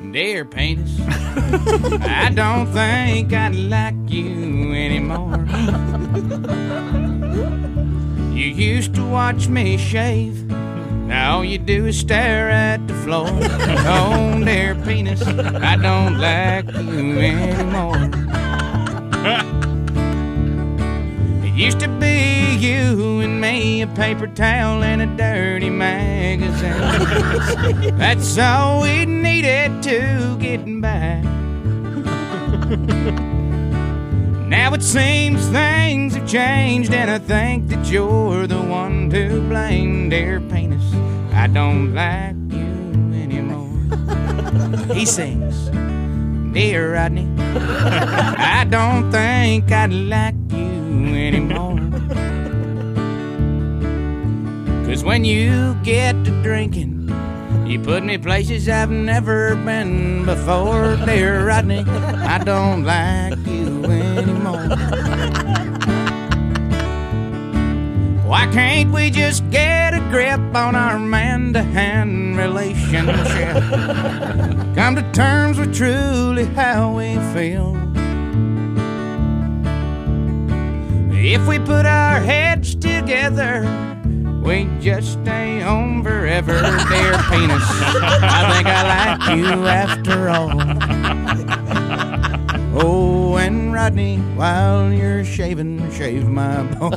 Dear penis, I don't think I like you anymore. You used to watch me shave. Now all you do is stare at the floor. Oh, dear penis, I don't like you anymore. It used to be you and me, a paper towel and a dirty magazine. That's all we needed to get by. Now it seems things have changed, and I think that you're the one to blame. Dear penis, I don't like you anymore. He sings, Dear Rodney, I don't think I like you anymore. 'Cause when you get to drinking, you put me places I've never been before. Dear Rodney, I don't like you anymore. Why can't we just get a grip on our man-to-hand relationship? Come to terms with truly how we feel. If we put our heads together, we just stay home forever. Dear penis, I think I like you after all. Oh, and Rodney, while you're shaving, shave my balls.